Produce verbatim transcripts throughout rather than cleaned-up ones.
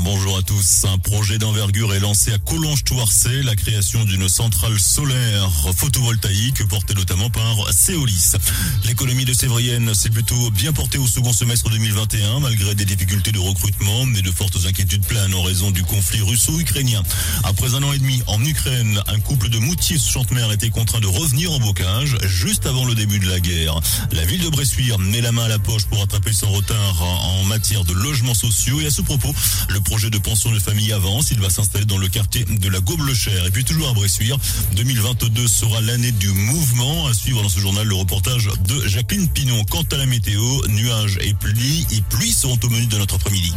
bonjour à tous. Un projet d'envergure est lancé à Collonges-Thouarcet, la création d'une centrale solaire photovoltaïque portée notamment par Seolis. L'économie de Sévrienne s'est plutôt bien portée au second semestre deux mille vingt et un, malgré des difficultés de recrutement, mais de fortes inquiétudes planent en raison du conflit russo-ukrainien. Après un an et demi en Ukraine, un couple de Moutier-sous-Chantemer a été contraint de revenir en bocage juste avant le début de la guerre. La ville de Bressuire met la main à la poche pour rattraper son retard en matière de logements sociaux. Et à ce propos, le projet de pension de famille avance. Il va s'installer dans le quartier de la Gaublechère. Et puis toujours à Bressuire, deux mille vingt-deux sera l'année du mouvement. À suivre dans ce journal le reportage de Jacqueline Pinon. Quant à la météo, nuages et pluie et pluie seront au menu de notre après-midi.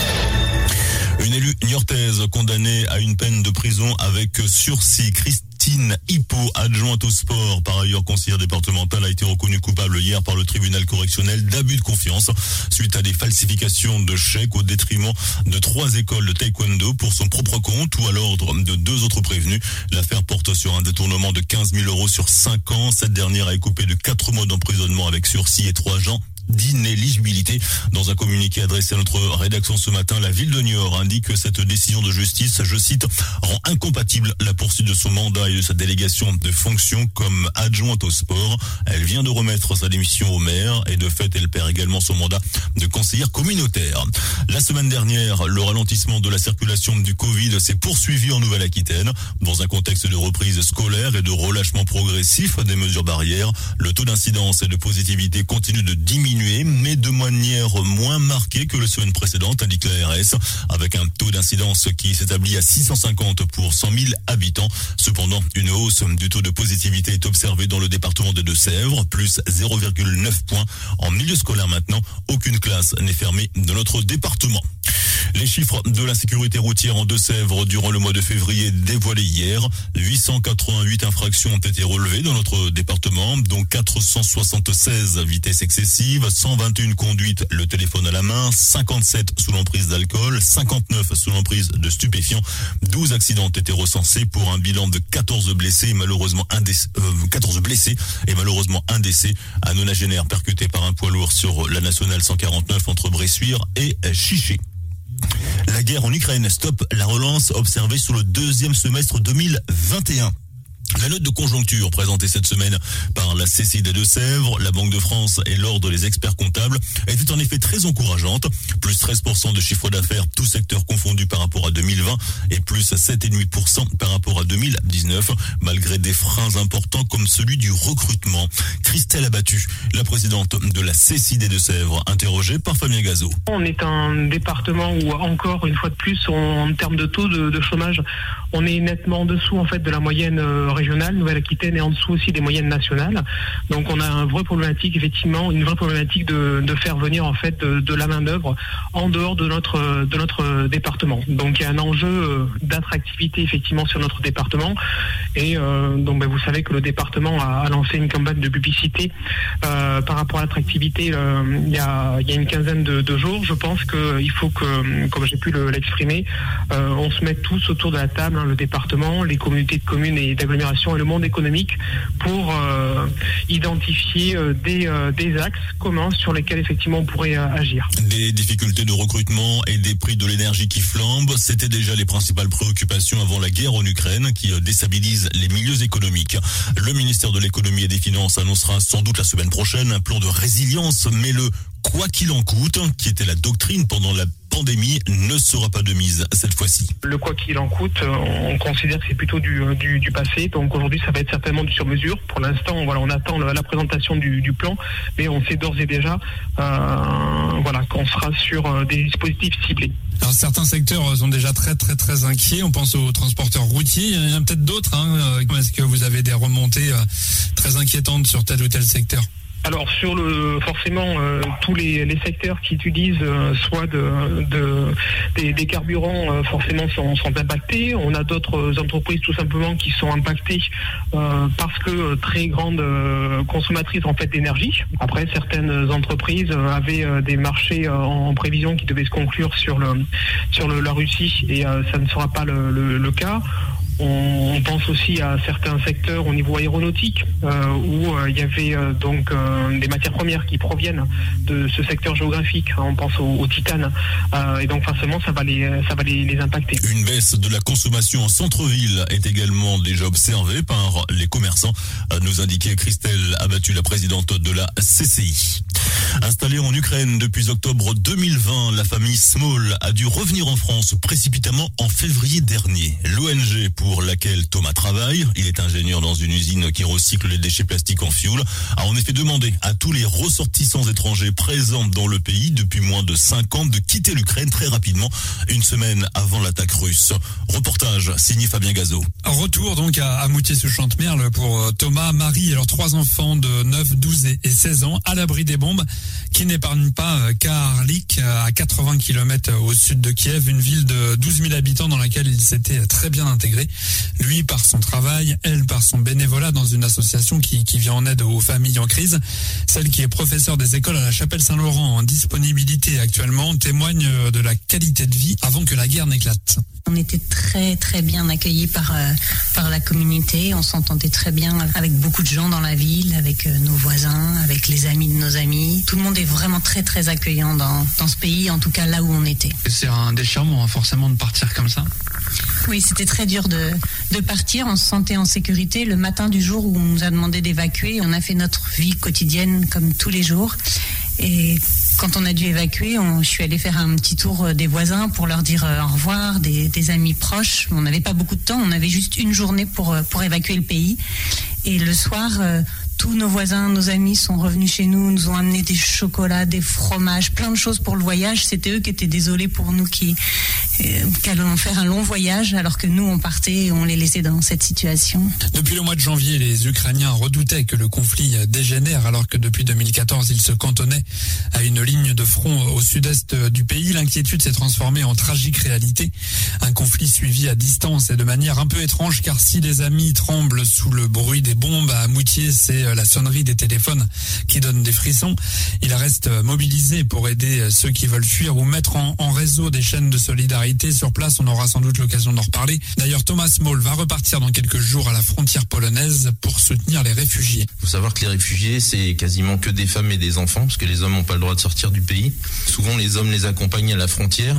Une élue niortaise condamnée à une peine de prison avec sursis. Christine Hippo, adjointe au sport, par ailleurs conseillère départementale, a été reconnue coupable hier par le tribunal correctionnel d'abus de confiance suite à des falsifications de chèques au détriment de trois écoles de taekwondo pour son propre compte ou à l'ordre de deux autres prévenus. L'affaire porte sur un détournement de quinze mille euros sur cinq ans. Cette dernière a écopé de quatre mois d'emprisonnement avec sursis et trois ans d'inéligibilité. Dans un communiqué adressé à notre rédaction ce matin, la ville de Niort indique que cette décision de justice, je cite, rend incompatible la poursuite de son mandat et de sa délégation de fonction comme adjointe au sport. Elle vient de remettre sa démission au maire et de fait, elle perd également son mandat de conseillère communautaire. La semaine dernière, le ralentissement de la circulation du Covid s'est poursuivi en Nouvelle-Aquitaine. Dans un contexte de reprise scolaire et de relâchement progressif des mesures barrières, le taux d'incidence et de positivité continue de diminuer, mais de manière moins marquée que la semaine précédente, indique la R S, avec un taux d'incidence qui s'établit à six cent cinquante pour cent mille habitants. Cependant, une hausse du taux de positivité est observée dans le département des Deux-Sèvres, plus zéro virgule neuf points. En milieu scolaire maintenant, aucune classe n'est fermée dans notre département. Les chiffres de l'insécurité routière en Deux-Sèvres durant le mois de février dévoilés hier. huit cent quatre-vingt-huit infractions ont été relevées dans notre département, dont quatre cent soixante-seize vitesses excessives, cent vingt et une conduites le téléphone à la main, cinquante-sept sous l'emprise d'alcool, cinquante-neuf sous l'emprise de stupéfiants. douze accidents ont été recensés pour un bilan de quatorze blessés et malheureusement un décès, euh, quatorze blessés et malheureusement un décès. Un nonagénaire percuté par un poids lourd sur la nationale cent quarante-neuf entre Bressuire et Chiché. La guerre en Ukraine stoppe la relance observée sur le deuxième semestre deux mille vingt et un. La note de conjoncture présentée cette semaine par la C C I des Deux-Sèvres, la Banque de France et l'Ordre des experts comptables était en effet très encourageante. Plus treize pour cent de chiffre d'affaires, tout secteur confondu par rapport à deux mille vingt et plus sept virgule cinq pour cent par rapport à deux mille dix-neuf, malgré des freins importants comme celui du recrutement. Christelle Abattu, la présidente de la C C I des Deux-Sèvres, interrogée par Fabien Gazot. On est un département où encore une fois de plus, on, en termes de taux de, de chômage, on est nettement en dessous en fait de la moyenne euh, régionale, Nouvelle-Aquitaine est en dessous aussi des moyennes nationales. Donc on a un vrai problématique, effectivement, une vraie problématique de, de faire venir en fait de, de la main-d'œuvre en dehors de notre de notre département. Donc il y a un enjeu d'attractivité effectivement sur notre département. Et euh, donc ben, vous savez que le département a, a lancé une campagne de publicité euh, par rapport à l'attractivité euh, il y a il y a une quinzaine de, de jours. Je pense qu'il faut que, comme j'ai pu le, l'exprimer, euh, on se mette tous autour de la table, hein, le département, les communautés de communes et d'agglomération et le monde économique pour euh, identifier euh, des, euh, des axes communs sur lesquels effectivement on pourrait euh, agir. Des difficultés de recrutement et des prix de l'énergie qui flambent, c'était déjà les principales préoccupations avant la guerre en Ukraine qui euh, déstabilise les milieux économiques. Le ministère de l'économie et des finances annoncera sans doute la semaine prochaine un plan de résilience, mais le quoi qu'il en coûte, qui était la doctrine pendant la pandémie, ne sera pas de mise cette fois-ci. Le quoi qu'il en coûte, on considère que c'est plutôt du, du, du passé. Donc aujourd'hui, ça va être certainement du sur-mesure. Pour l'instant, voilà, on attend la, la présentation du, du plan, mais on sait d'ores et déjà euh, voilà, qu'on sera sur euh, des dispositifs ciblés. Alors certains secteurs sont déjà très très très inquiets. On pense aux transporteurs routiers. Il y en a peut-être d'autres. Hein. Est-ce que vous avez des remontées euh, très inquiétantes sur tel ou tel secteur ? Alors sur le forcément euh, tous les, les secteurs qui utilisent euh, soit de, de des, des carburants euh, forcément sont, sont impactés. On a d'autres entreprises tout simplement qui sont impactées euh, parce que euh, très grandes euh, consommatrices en fait d'énergie. Après certaines entreprises euh, avaient euh, des marchés euh, en prévision qui devaient se conclure sur le sur le, la Russie et euh, ça ne sera pas le, le, le cas. On, on pense aussi à certains secteurs au niveau aéronautique euh, où euh, il y avait euh, donc euh, des matières premières qui proviennent de ce secteur géographique. On pense au, au titane euh, et donc forcément ça va les ça va les, les impacter. Une baisse de la consommation en centre-ville est également déjà observée par les commerçants, nous indiquait Christelle Abattu, la présidente de la C C I. Installée en Ukraine depuis octobre deux mille vingt, la famille Small a dû revenir en France précipitamment en février dernier. L'O N G pour laquelle Thomas travaille, il est ingénieur dans une usine qui recycle les déchets plastiques en fioul, a en effet demandé à tous les ressortissants étrangers présents dans le pays depuis moins de cinq ans de quitter l'Ukraine très rapidement, une semaine avant l'attaque russe. Reportage signé Fabien Gazot. Retour donc à, à Moutier-sous-Chantemerle pour Thomas, Marie et leurs trois enfants de neuf, douze et seize ans à l'abri des bombes qui n'épargnent pas Karlik, à quatre-vingts kilomètres au sud de Kiev, une ville de douze mille habitants dans laquelle il s'était très bien intégré. Lui par son travail, elle par son bénévolat dans une association qui, qui vient en aide aux familles en crise. Celle qui est professeure des écoles à la Chapelle-Saint-Laurent en disponibilité actuellement témoigne de la qualité de vie avant que la guerre n'éclate. On était très très bien accueillis par euh, par la communauté, on s'entendait très bien avec beaucoup de gens dans la ville, avec euh, nos voisins, avec les amis de nos amis. Tout le monde est vraiment très très accueillant dans dans ce pays, en tout cas là où on était. C'est un déchirement forcément de partir comme ça. Oui, c'était très dur de de partir, on se sentait en sécurité le matin du jour où on nous a demandé d'évacuer, on a fait notre vie quotidienne comme tous les jours. Et quand on a dû évacuer, on, je suis allée faire un petit tour des voisins pour leur dire euh, au revoir, des, des amis proches. On n'avait pas beaucoup de temps, on avait juste une journée pour, pour évacuer le pays. Et le soir, euh, tous nos voisins, nos amis sont revenus chez nous, nous ont amené des chocolats, des fromages, plein de choses pour le voyage. C'était eux qui étaient désolés pour nous qui, euh, qui allions faire un long voyage alors que nous on partait et on les laissait dans cette situation. Depuis le mois de janvier, les Ukrainiens redoutaient que le conflit dégénère alors que depuis deux mille quatorze, ils se cantonnaient à une ligne de front au sud-est du pays. L'inquiétude s'est transformée en tragique réalité. Un conflit suivi à distance et de manière un peu étrange car si les amis tremblent sous le bruit des bombes à Moutier, c'est la sonnerie des téléphones qui donne des frissons. Il reste mobilisé pour aider ceux qui veulent fuir ou mettre en, en réseau des chaînes de solidarité. Sur place, on aura sans doute l'occasion d'en reparler. D'ailleurs, Thomas Small va repartir dans quelques jours à la frontière polonaise pour soutenir les réfugiés. Il faut savoir que les réfugiés, c'est quasiment que des femmes et des enfants, parce que les hommes n'ont pas le droit de sortir du pays. Souvent, les hommes les accompagnent à la frontière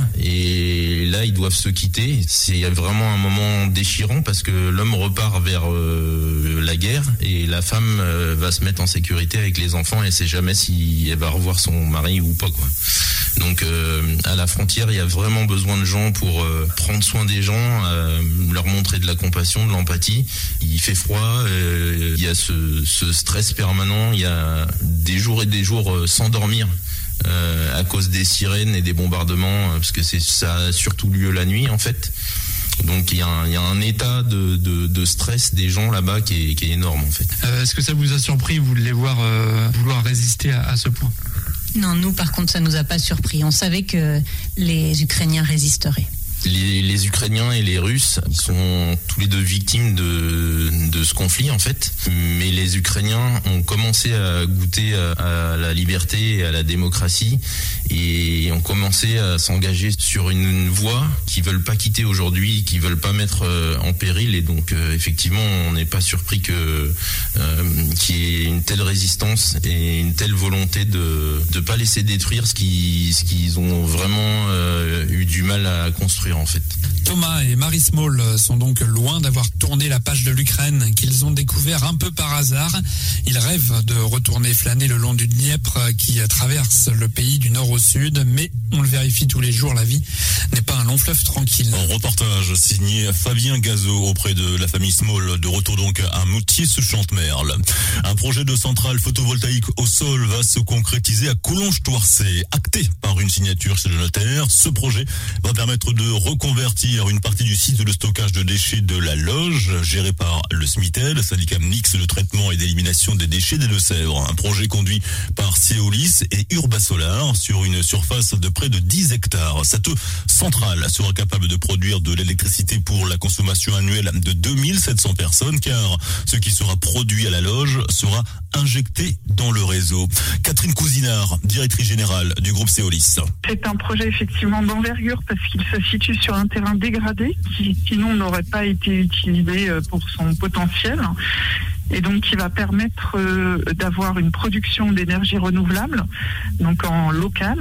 et là, ils doivent se quitter. C'est vraiment un moment déchirant parce que l'homme repart vers euh, la guerre et la femme euh, va se mettre en sécurité avec les enfants et elle sait jamais si elle va revoir son mari ou pas, quoi. Donc euh, à la frontière, il y a vraiment besoin de gens pour euh, prendre soin des gens, euh, leur montrer de la compassion, de l'empathie. Il fait froid, euh, il y a ce, ce stress permanent, il y a des jours et des jours euh, sans dormir. Euh, à cause des sirènes et des bombardements, parce que c'est ça a surtout lieu la nuit en fait. Donc il y a un, il y a un état de, de, de stress des gens là-bas qui est, qui est énorme en fait. Euh, est-ce que ça vous a surpris, vous de les voir euh, vouloir résister à, à ce point ? Non, nous par contre ça nous a pas surpris. On savait que les Ukrainiens résisteraient. Les, les Ukrainiens et les Russes, ils sont tous les deux victimes de, de ce conflit en fait. Mais les Ukrainiens ont commencé à goûter à, à la liberté et à la démocratie et ont commencé à s'engager sur une, une voie qu'ils veulent pas quitter aujourd'hui, qu'ils veulent pas mettre en péril. Et donc euh, effectivement, on n'est pas surpris que euh, qu'il y ait une telle résistance et une telle volonté de de pas laisser détruire ce qu'ils ce qu'ils ont vraiment euh, eu du mal à construire. En fait. Thomas et Marie Small sont donc loin d'avoir tourné la page de l'Ukraine qu'ils ont découvert un peu par hasard. Ils rêvent de retourner flâner le long du Dniepr qui traverse le pays du nord au sud, mais on le vérifie tous les jours, la vie n'est pas un long fleuve tranquille. Un reportage signé Fabien Gazot auprès de la famille Small, de retour donc à Moutier-sous-Chantemerle. Un projet de centrale photovoltaïque au sol va se concrétiser à Collonges-Touarçay, acté par une signature chez le notaire. Ce projet va permettre de reconvertir une partie du site de stockage de déchets de la Loge, géré par le SMITEL, syndicat mixte de traitement et d'élimination des déchets des Deux-Sèvres. Un projet conduit par Seolis et Urbasolar sur une surface de près de dix hectares. Cette centrale sera capable de produire de l'électricité pour la consommation annuelle de deux mille sept cents personnes, car ce qui sera produit à la loge sera injecté dans le réseau. Catherine Cousinard, directrice générale du groupe Seolis. C'est un projet effectivement d'envergure parce qu'il se situe sur un terrain dégradé qui sinon n'aurait pas été utilisé pour son potentiel. Et donc qui va permettre euh, d'avoir une production d'énergie renouvelable, donc en local,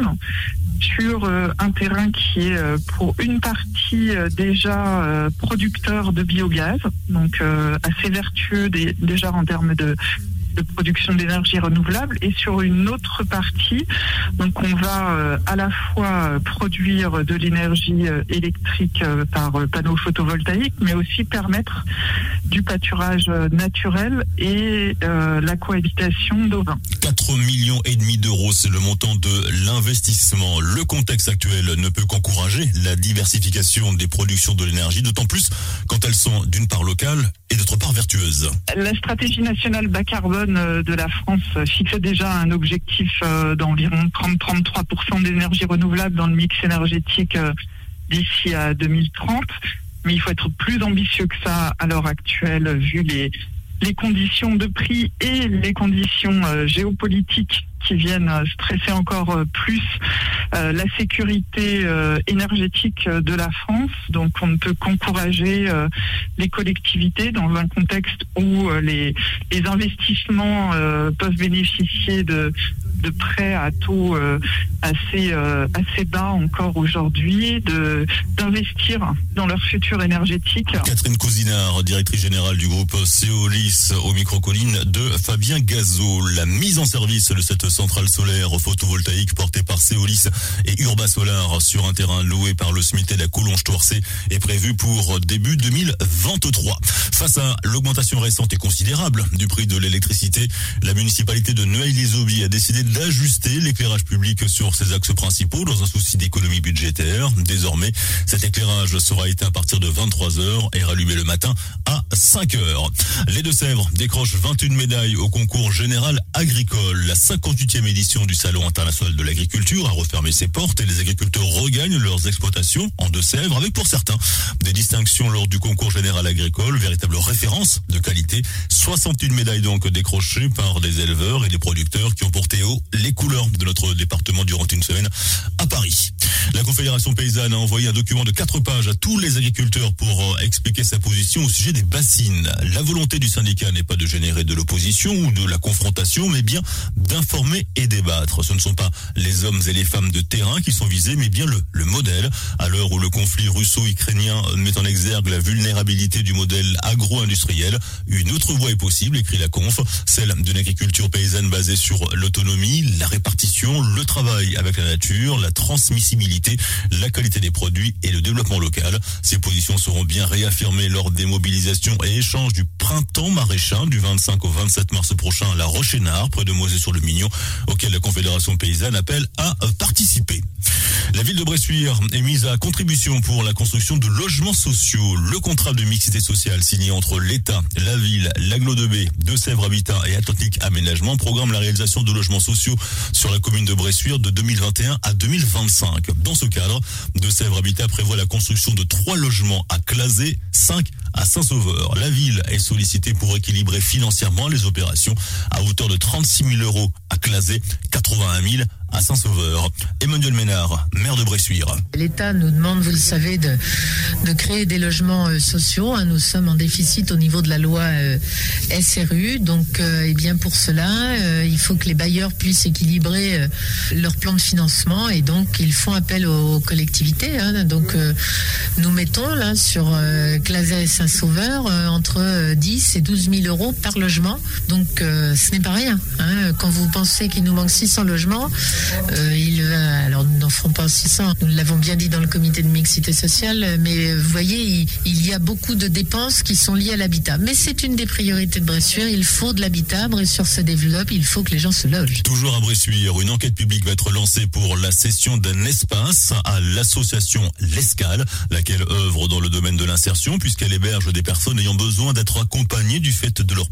sur euh, un terrain qui est euh, pour une partie euh, déjà euh, producteur de biogaz, donc euh, assez vertueux des, déjà en termes de de production d'énergie renouvelable, et sur une autre partie, donc on va euh, à la fois produire de l'énergie euh, électrique euh, par euh, panneaux photovoltaïques, mais aussi permettre du pâturage euh, naturel et euh, la cohabitation d'ovins. quatre millions et demi d'euros, c'est le montant de l'investissement. Le contexte actuel ne peut qu'encourager la diversification des productions de l'énergie, d'autant plus quand elles sont d'une part locales et d'autre part vertueuses. La stratégie nationale bas carbone de la France fixe déjà un objectif d'environ trente à trente-trois pour cent d'énergie renouvelable dans le mix énergétique d'ici à deux mille trente. Mais il faut être plus ambitieux que ça à l'heure actuelle, vu les, les conditions de prix et les conditions géopolitiques qui viennent stresser encore plus euh, la sécurité euh, énergétique de la France. Donc on ne peut qu'encourager euh, les collectivités dans un contexte où euh, les, les investissements euh, peuvent bénéficier de, de prêts à taux euh, assez, euh, assez bas encore aujourd'hui, de, d'investir dans leur futur énergétique. Catherine Cousinard, directrice générale du groupe Seolis, au micro-colline de Fabien Gazot. La mise en service de cette centrale solaire photovoltaïque portée par Seolis et Urba Solar sur un terrain loué par le SMITEL à Collonges-Touarçay est prévue pour début deux mille vingt-trois. Face à l'augmentation récente et considérable du prix de l'électricité, la municipalité de Noailles-les-Aubis a décidé d'ajuster l'éclairage public sur ses axes principaux dans un souci d'économie budgétaire. Désormais, cet éclairage sera éteint à partir de vingt-trois heures et rallumé le matin à cinq heures. Les Deux-Sèvres décrochent vingt et une médailles au concours général agricole. La cinquante-huitième édition du Salon international de l'agriculture a refermé ses portes et les agriculteurs regagnent leurs exploitations en Deux-Sèvres avec pour certains des distinctions lors du concours général agricole, véritable référence de qualité. soixante et une médailles donc décrochées par des éleveurs et des producteurs qui ont porté haut les couleurs de notre département durant une semaine à Paris. La Confédération paysanne a envoyé un document de quatre pages à tous les agriculteurs pour expliquer sa position au sujet des bassines. La volonté du syndicat n'est pas de générer de l'opposition ou de la confrontation, mais bien d'informer et débattre. Ce ne sont pas les hommes et les femmes de terrain qui sont visés, mais bien le, le modèle. À l'heure où le conflit russo-ukrainien met en exergue la vulnérabilité du modèle agro-industriel, une autre voie est possible, écrit la Conf, celle d'une agriculture paysanne basée sur l'autonomie, la répartition, le travail avec la nature, la transmissibilité, la qualité des produits et le développement local. Ces positions seront bien réaffirmées lors des mobilisations et échanges du printemps maraîchin du vingt-cinq au vingt-sept mars prochain à La Roche-Hénard, près de Mosée-sur-le-Mignon, auquel la Confédération paysanne appelle à participer. La ville de Bressuire est mise à contribution pour la construction de logements sociaux. Le contrat de mixité sociale signé entre l'État, la ville, l'Agglo de Baie, Deux-Sèvres Habitat et Atlantique Aménagement programme la réalisation de logements sociaux sur la commune de Bressuire de deux mille vingt et un à deux mille vingt-cinq. Dans ce cadre, Deux-Sèvres Habitat prévoit la construction de trois logements à Clasé, cinq à Saint-Sauveur. La ville est sollicitée pour équilibrer financièrement les opérations à hauteur de trente-six mille euros à Clasé, quatre-vingt-un mille à Saint-Sauveur. Emmanuel Ménard, maire de Bressuire. L'État nous demande, vous le savez, de, de créer des logements euh, sociaux. Hein. Nous sommes en déficit au niveau de la loi euh, S R U. Donc, euh, eh bien pour cela, euh, il faut que les bailleurs puissent équilibrer euh, leur plan de financement et donc ils font appel aux collectivités. Hein. Donc, euh, nous mettons là sur euh, Clasé et Saint-Sauveur euh, entre dix et douze mille euros par logement. Donc, euh, ce n'est pas rien. Hein. Quand vous pensez qu'il nous manque six cents logements, Euh, il va, alors nous n'en ferons pas six cents, nous l'avons bien dit dans le comité de mixité sociale, mais vous voyez, il, il y a beaucoup de dépenses qui sont liées à l'habitat. Mais c'est une des priorités de Bressuire, il faut de l'habitat, Bressuire se développe, il faut que les gens se logent. Toujours à Bressuire, une enquête publique va être lancée pour la cession d'un espace à l'association L'Escale, laquelle œuvre dans le domaine de l'insertion, puisqu'elle héberge des personnes ayant besoin d'être accompagnées du fait de leur parcours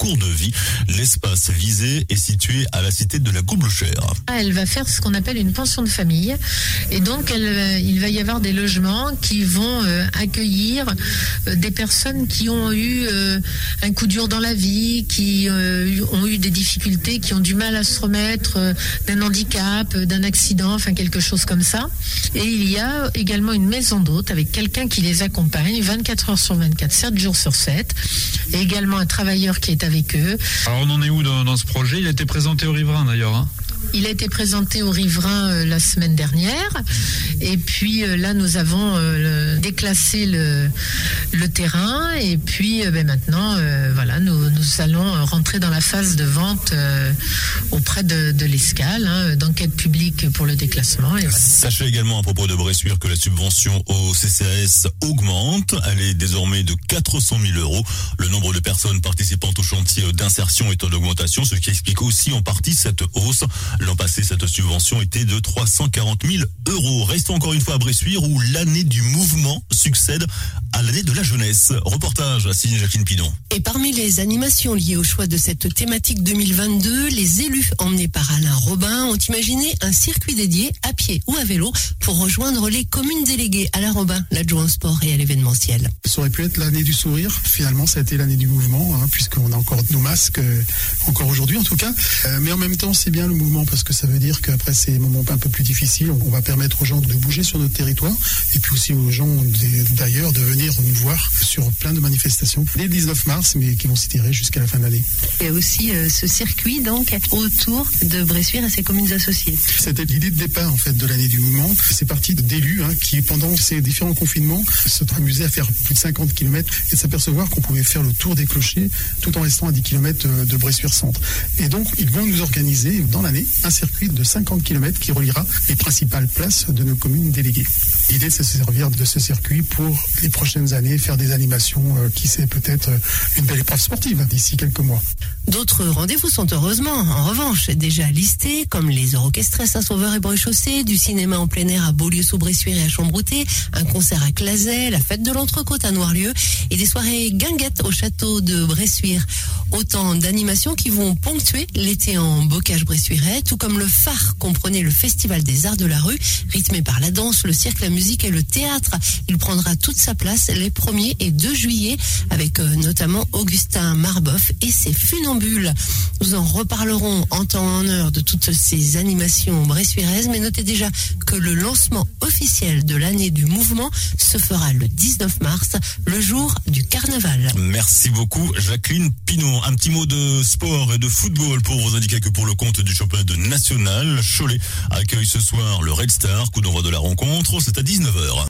parcours de vie. L'espace visé est situé à la cité de la Goublochère. Elle va faire ce qu'on appelle une pension de famille. Et donc, elle, il va y avoir des logements qui vont euh, accueillir euh, des personnes qui ont eu euh, un coup dur dans la vie, qui euh, ont eu des difficultés, qui ont du mal à se remettre euh, d'un handicap, euh, d'un accident, enfin quelque chose comme ça. Et il y a également une maison d'hôte avec quelqu'un qui les accompagne vingt-quatre heures sur vingt-quatre, sept jours sur sept. Et également un travailleur qui est avec eux. Alors on en est où dans, dans ce projet? Il a été présenté aux riverains d'ailleurs, hein. Il a été présenté aux riverains euh, la semaine dernière. Et puis euh, là, nous avons euh, le, déclassé le, le terrain. Et puis euh, ben, maintenant, euh, voilà, nous, nous allons rentrer dans la phase de vente euh, auprès de, de l'Escale, hein, d'enquête publique pour le déclassement. Et voilà. Sachez également à propos de Bressuire que la subvention au C C A S augmente. Elle est désormais de quatre cent mille euros. Le nombre de personnes participant au chantier d'insertion est en augmentation, ce qui explique aussi en partie cette hausse. L'an passé, cette subvention était de trois cent quarante mille euros. Restons encore une fois à Bressuire où l'année du mouvement succède à l'année de la jeunesse. Reportage à signé Jacqueline Pinon. Et parmi les animations liées au choix de cette thématique deux mille vingt-deux, les élus emmenés par Alain Robin ont imaginé un circuit dédié à pied ou à vélo pour rejoindre les communes déléguées. Alain Robin, l'adjoint au sport et à l'événementiel. Ça aurait pu être l'année du sourire. Finalement, ça a été l'année du mouvement, hein, puisqu'on a encore nos masques, euh, encore aujourd'hui en tout cas. Euh, mais en même temps, c'est bien le mouvement parce que ça veut dire qu'après ces moments un peu plus difficiles, on va permettre aux gens de bouger sur notre territoire et puis aussi aux gens d'ailleurs de venir nous voir sur plein de manifestations dès le dix-neuf mars, mais qui vont s'étirer jusqu'à la fin de l'année. Il y a aussi euh, ce circuit donc autour de Bressuire et ses communes associées. C'était l'idée de départ en fait de l'année du mouvement. C'est parti d'élus hein, qui pendant ces différents confinements se sont amusés à faire plus de cinquante kilomètres et de s'apercevoir qu'on pouvait faire le tour des clochers tout en restant à dix kilomètres de Bressuire centre. Et donc ils vont nous organiser dans l'année un circuit de cinquante kilomètres qui reliera les principales places de nos communes déléguées. L'idée, c'est de se servir de ce circuit pour les prochaines années, faire des animations, euh, qui sait peut-être euh, une belle épreuve sportive d'ici quelques mois. D'autres rendez-vous sont heureusement, en revanche, déjà listés, comme les orchestrés Saint-Sauveur et Bréchaussée, du cinéma en plein air à Beaulieu-sous-Bressuire et à Chambrouté, un concert à Clazet, la fête de l'Entrecôte à Noirlieu et des soirées guinguettes au château de Bressuire. Autant d'animations qui vont ponctuer l'été en bocage bressuirais, tout comme le phare comprenait le Festival des Arts de la Rue, rythmé par la danse, le cirque, la musique et le théâtre. Il prendra toute sa place les premier et deux juillet avec euh, notamment Augustin Marboff et ses funambules. Nous en reparlerons en temps et en heure de toutes ces animations bressuiraises, mais notez déjà que le lancement officiel de l'année du mouvement se fera le dix-neuf mars, le jour du carnaval. Merci beaucoup Jacqueline Pinon. Un petit mot de sport et de football pour vous indiquer que pour le compte du championnat national, Cholet accueille ce soir le Red Star, coup d'envoi de la rencontre, c'est à dix-neuf heures.